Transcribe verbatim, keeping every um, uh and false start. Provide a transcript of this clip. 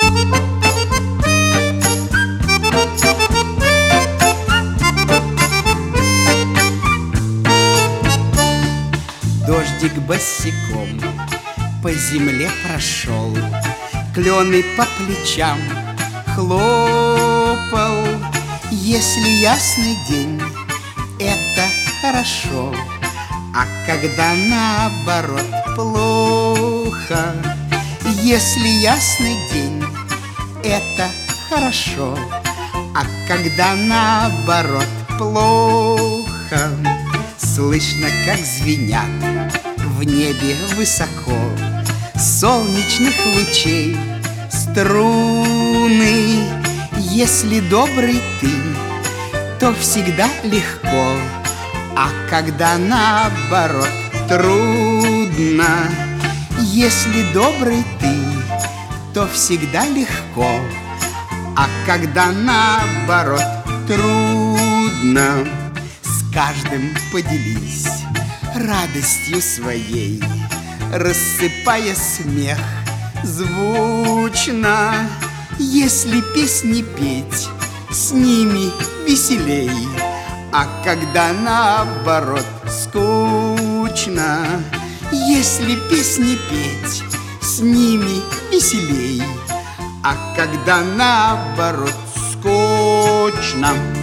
Дождик босиком по земле прошел, клены по плечам хлопал. Если ясный день, это хорошо, а когда наоборот плохо. Если ясный день, это хорошо, а когда наоборот плохо. Слышно, как звенят в небе высоко солнечных лучей струны. Если добрый ты, то всегда легко, а когда наоборот трудно. Если добрый ты, то всегда легко, а когда наоборот трудно. С каждым поделись радостью своей, рассыпая смех звучно. Если песни петь, с ними веселей, а когда наоборот скучно. Если песни петь, с ними веселей, а когда наоборот скучно.